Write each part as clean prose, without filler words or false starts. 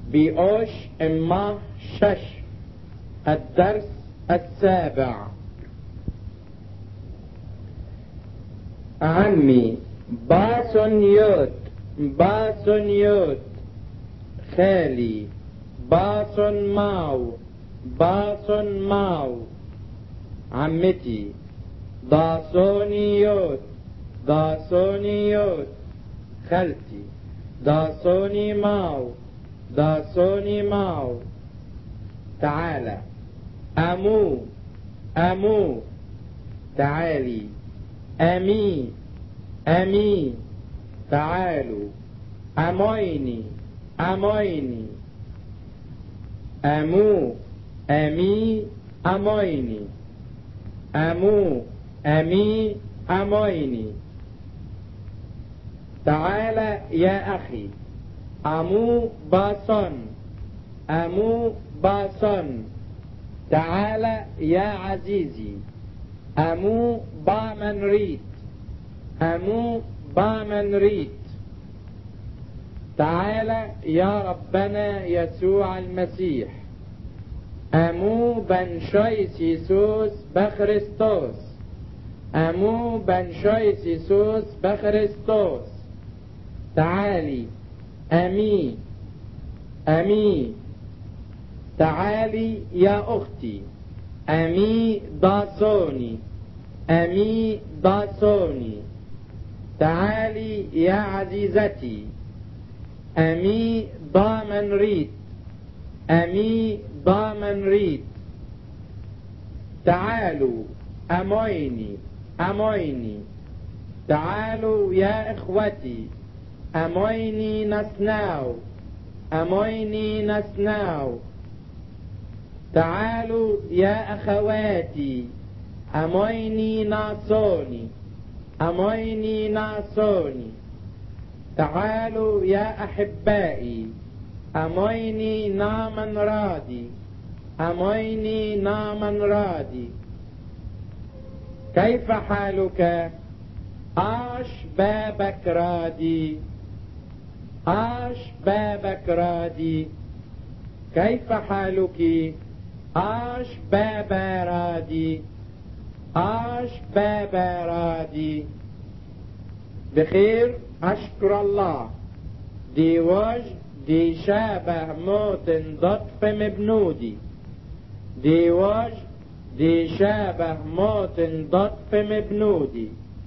بيوش إما شش. الدرس 7. عمي باصن يود باصن يود. خالي باصن ماو باصن ماو. عمتي ضاصوني يود ضاصوني يود. خالتي ضاصوني ماو ضاصوني ماو. تعالى أمو أمو. تعالي أمي أمي. تعالوا أمويني أمويني. أمو أمي أمويني. أمو أمي أمويني. تعالى يا أخي أمو باصن أمو باصن. تعالى يا عزيزي أمو بامن ريت أمو بامن ريت. تعالى يا ربنا يسوع المسيح أمو بنشويس يسوس بخريستوس أمو بنشويس يسوس بخريستوس. تعالي أمي أمي. تعالي يا أختي أمي ضاصوني أمي ضاصوني. تعالي يا عزيزتي أمي ضامن ريت أمي ضامن ريت. تعالوا أمويني أمويني. تعالوا يا إخوتي أمويني نسناو أمويني نسناو. تعالوا يا أخواتي أمويني ناصوني أمويني ناصوني. تعالوا يا أحبائي أمويني نامن رادي أمويني نامن رادي. كيف حالك؟ آش بابك رادي آش بابك رادي. كيف حالك؟ آش بابا رادي آش بابا رادي. بخير أشكر الله. دي وجه دي شابه موت ضطف مبنودي. دي وجه دي شابه موت ضطف مبنودي.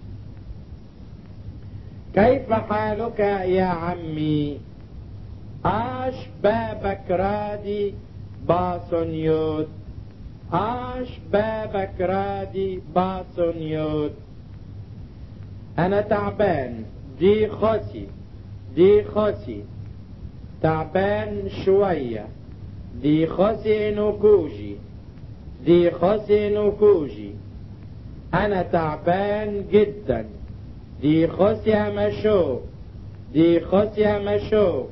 كيف حالك يا عمي؟ آش بابك رادي باصن يود آش بابك رادي باصن يود. أنا تعبان دي خسي دي خسي. تعبان شوية دي خسي نكوجي دي خسي نكوجي. أنا تعبان جدا دي خسي مشو دي خسي مشو.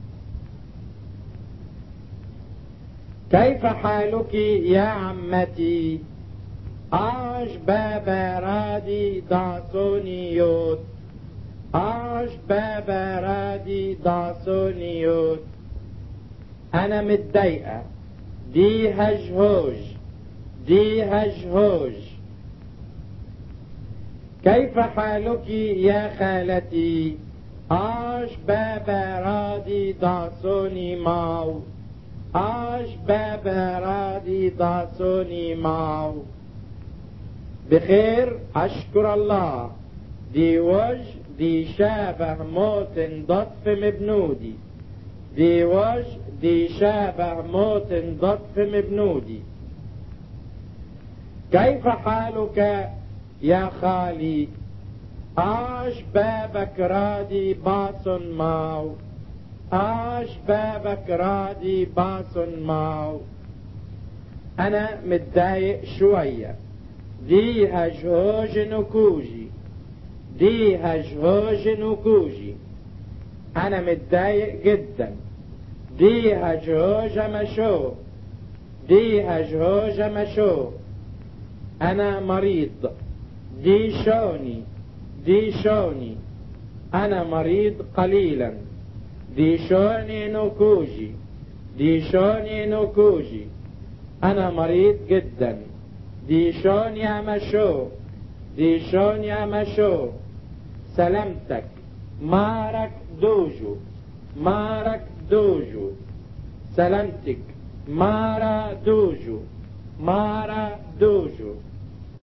كيف حالك يا عمتي؟ آش بابا رادي ضاصوني يود آش بابا رادي ضاصوني يود. أنا متضايقة دي هجهوج دي هجهوج. كيف حالك يا خالتي؟ آش بابا رادي ضاصوني ماو آش بابا رادي ضاصوني ماو. بخير أشكر الله. دي وجه دي شابه موت ضطف مبنودي. دي وجه دي شابه موت ضطف مبنودي. كيف حالك يا خالي؟ آش بابك رادي باصن ماو آش بابك رادي باصن ماو. أنا متضايق شوية دي هجهوج نكوجي دي هجهوج نكوجي. أنا متضايق جدا دي هجهوج مشو دي هجهوج مشو. أنا مريض دي شوني دي شوني. أنا مريض قليلا دي شوني نكوجي ديشوني نوكوجي، أنا مريض جدا. ديشون يا مشو، ديشون يا مشو، سلامتك. مارك دوجو، مارك دوجو، سلامتك. مارا دوجو، مارا دوجو.